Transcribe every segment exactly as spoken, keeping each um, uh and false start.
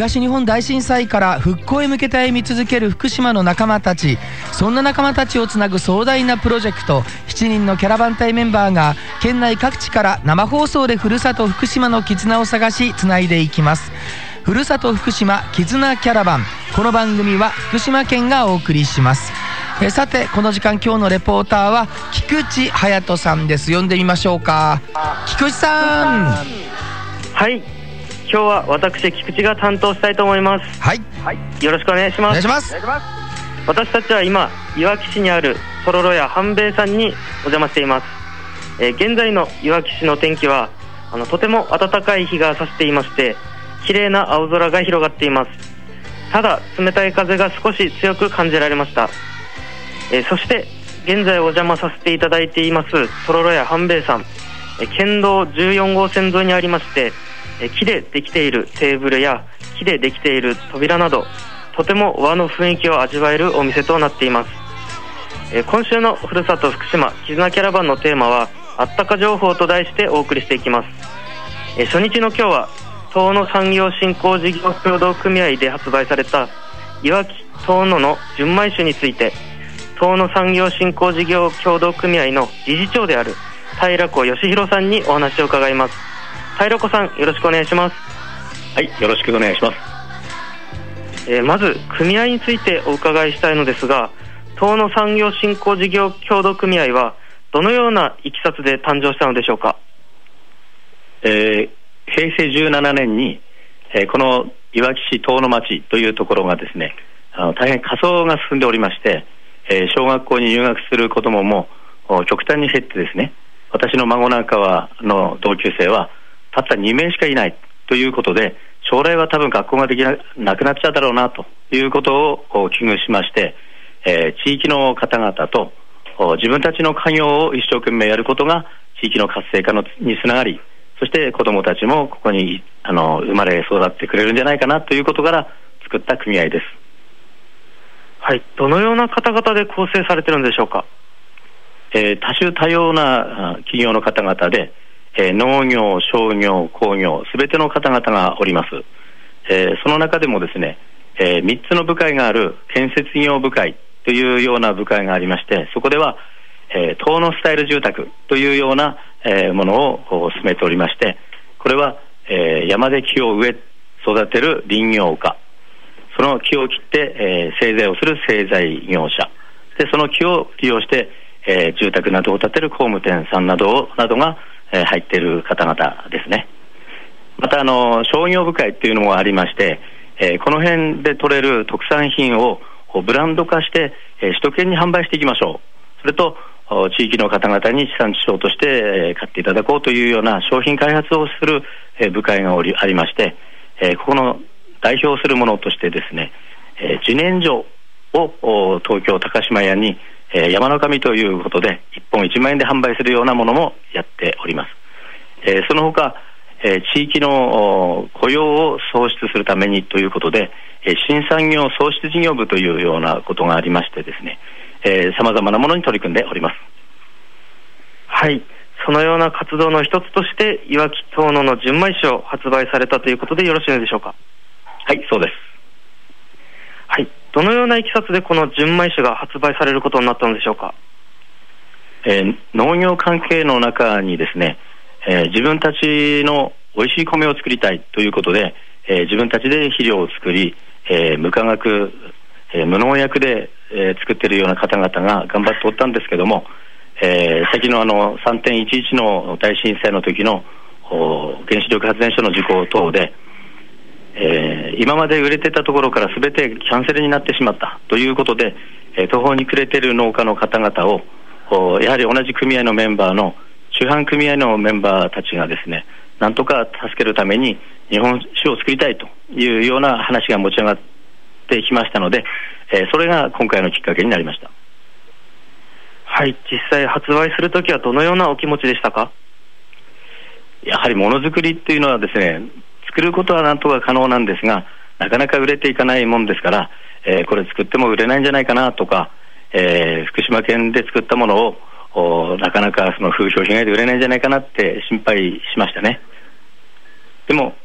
東日本大震災から復興へ向けて歩み続ける福島の仲間たち。そんな仲間たちをつなぐ壮大なプロジェクト、しちにんのキャラバン隊メンバーが県内各地から生放送でふるさと福島の絆を探しつないでいきます。ふるさと福島絆キャラバン。この番組は福島県がお送りします。えさてこの時間、今日のレポーターは菊池隼人さんです。呼んでみましょうか。菊池さん。 はい、今日は私菊池が担当したいと思います。 はい、 はい、よろしくお願いします。 お願いします。 私たちは今いわき市にあるとろろや半兵衛さんにお邪魔しています。えー、現在のいわき市の天気はあのとても暖かい日が差していまして、綺麗な青空が広がっています。ただ冷たい風が少し強く感じられました。えー、そして現在お邪魔させていただいていますとろろや半兵衛さん、えー、県道じゅうよん号線沿いにありまして、えー、木でできているテーブルや木でできている扉など、とても和の雰囲気を味わえるお店となっています。えー、今週のふるさと福島絆キャラバンのテーマはあったか情報と題してお送りしていきます。えー、初日の今日は遠野産業振興事業協同組合で発売されたいわき遠野の純米酒について、遠野産業振興事業協同組合の理事長である平子義弘さんにお話を伺います。平子さん、よろしくお願いします。 はい、よろしくお願いします。 えー、まず組合についてお伺いしたいのですが、遠野産業振興事業協同組合はどのようないきさつで誕生したのでしょうか。 えー、平成じゅうななねんに、えー、このいわき市遠野町というところがですね、あの大変過疎が進んでおりまして、えー、小学校に入学する子どもも極端に減ってですね、私の孫なんかはの同級生はたったにめいしかいないということで、将来は多分学校ができな、なくなっちゃうだろうなということを危惧しまして、えー、地域の方々と自分たちの家業を一生懸命やることが地域の活性化のにつながり、そして子どもたちもここにあの生まれ育ってくれるんじゃないかなということから作った組合です。 はい、どのような方々で構成されているんでしょうか。 えー、多種多様な企業の方々で、えー、農業、商業、工業、すべての方々がおります。えー、その中でもですね、えー、みっつの部会がある建設業部会というような部会がありまして、そこでは、えー、遠野スタイル住宅というような、えー、ものを進めておりまして、これは、えー、山で木を植え育てる林業家、その木を切って、えー、製材をする製材業者で、その木を利用して、えー、住宅などを建てる工務店さんなどなどが、えー、入っている方々ですね。またあの商業部会っていうのもありまして、えー、この辺で取れる特産品をブランド化して、えー、首都圏に販売していきましょう。それと地域の方々に地産地消として、えー、買っていただこうというような商品開発をする、えー、部会がおりありまして、えー、ここの代表するものとしてですね、えー、自然薯を東京高島屋に、えー、山の神ということでいっぽんいちまんえんで販売するようなものもやっております。えー、その他、えー、地域の雇用を創出するためにということで、えー、新産業創出事業部というようなことがありましてですね、さまざまなものに取り組んでおります。 はい、そのような活動の一つとしていわき遠野の純米酒を発売されたということでよろしいのでしょうか。 はい、そうです。 はい、どのようないきさつでこの純米酒が発売されることになったのでしょうか。 えー、農業関係の中にですね、えー、自分たちの美味しい米を作りたいということで、えー、自分たちで肥料を作り、えー、無化学、えー、無農薬で、えー、作っているような方々が頑張っておったんですけども、えー、先のあの さんてんいちいち の大震災の時の原子力発電所の事故等で、えー、今まで売れてたところから全てキャンセルになってしまったということで、えー、途方に暮れている農家の方々をやはり同じ組合のメンバーの中販組合のメンバーたちがですね、なんとか助けるために日本酒を作りたいというような話が持ち上がってきましたので、えー、それが今回のきっかけになりました。 はい、実際発売するときはどのようなお気持ちでしたか。 やはりものづくりっていうのはですね、作ることはなんとか可能なんですが、なかなか売れていかないもんですから、えー、これ作っても売れないんじゃないかなとか、えー、福島県で作ったものをなかなかその風評被害で売れないんじゃないかなって心配しましたね。でも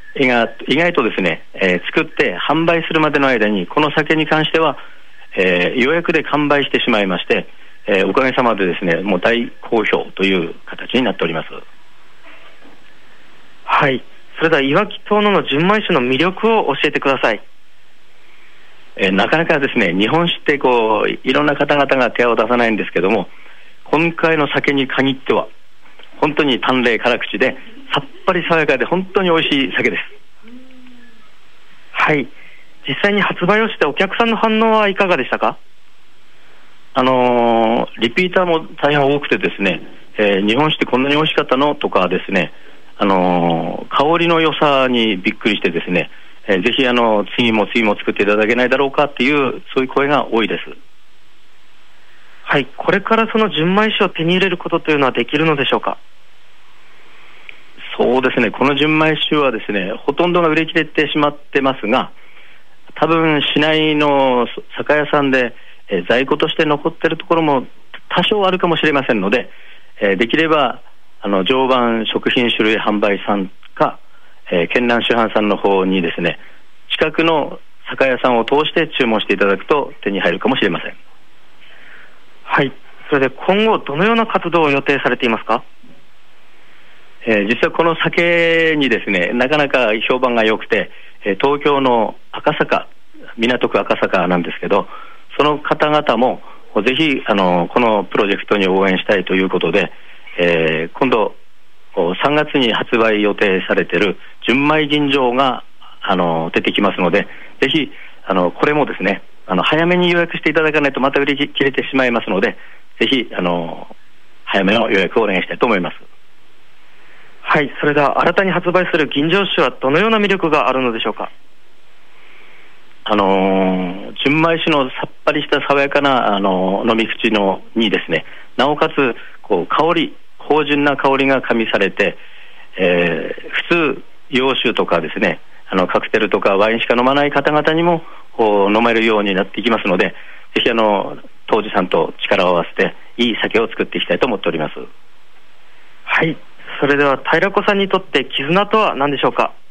意外意外とですね、えー、作って販売するまでの間にこの酒に関しては、えー、予約で完売してしまいまして、えー、おかげさまでですね、もう大好評という形になっております。 はい、それではいわき遠野の純米酒の魅力を教えてください。 えー、なかなかですね、日本酒ってこういろんな方々が手を出さないんですけども、今回の酒に限っては本当に淡麗辛口でさっぱり爽やかで本当に美味しい酒です。 はい、実際に発売をしてお客さんの反応はいかがでしたか？ あのー、リピーターも大変多くてですね、えー、日本酒ってこんなに美味しかったのとかですね、あのー、香りの良さにびっくりしてですね、えー、ぜひあの次も次も作っていただけないだろうかっていうそういう声が多いです。 はい、これからその純米酒を手に入れることというのはできるのでしょうか？ そうですね、この純米酒はですね、ほとんどが売り切れてしまってますが、多分市内の酒屋さんで、えー、在庫として残っているところも多少あるかもしれませんので、えー、できればあの常磐食品種類販売さんか、えー、県南酒販さんの方にですね、近くの酒屋さんを通して注文していただくと手に入るかもしれません。 はい、それで今後どのような活動を予定されていますか？ えー、実はこの酒にですね、なかなか評判が良くて、えー、東京の赤坂、港区赤坂なんですけど、その方々もぜひあのこのプロジェクトに応援したいということで、えー、今度さんがつに発売予定されている純米吟醸があの出てきますので、ぜひあのこれもですね、あの早めに予約していただかないとまた売り切れてしまいますので、ぜひあの早めの予約をお願いしたいと思います。 はい、それでは新たに発売する吟醸酒はどのような魅力があるのでしょうか？ あのー、純米酒のさっぱりした爽やかな、あのー、飲み口のにですね、なおかつこう香り、芳醇な香りが加味されて、えー、普通洋酒とかですね、あのカクテルとかワインしか飲まない方々にも飲めるようになっていきますので、ぜひあの杜氏さんと力を合わせていい酒を作っていきたいと思っております。 はい、それでは平子さんにとって絆とは何でしょうか？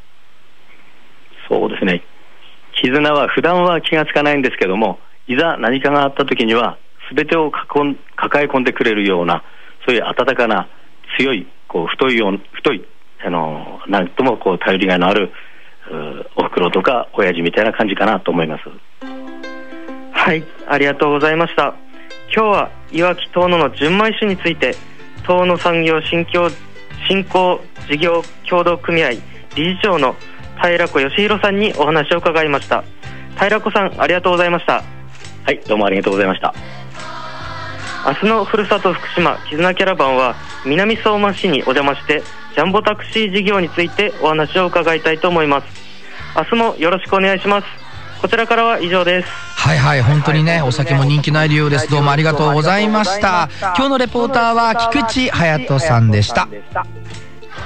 そうですね、絆は普段は気がつかないんですけども、いざ何かがあった時には全てを抱え込んでくれるような、そういう温かな強いこう太いよ太いあのなんともこう頼りがいのあるおふくろとか親父みたいな感じかなと思います。 はい、ありがとうございました。今日はいわき遠野の純米酒について、遠野産業振興振興事業協同組合理事長の平子義弘さんにお話を伺いました。平子さん、ありがとうございました。 はい、どうもありがとうございました。 明日のふるさと福島絆キャラバンは南相馬市にお邪魔してジャンボタクシー事業についてお話を伺いたいと思います。明日もよろしくお願いします。こちらからは以上です。 はいはい、本当にね、お酒も人気のあるようです。どうもありがとうございました。今日のレポーターは菊池隼人さんでした。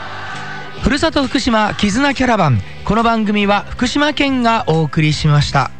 ふるさと福島絆キャラバン、この番組は福島県がお送りしました。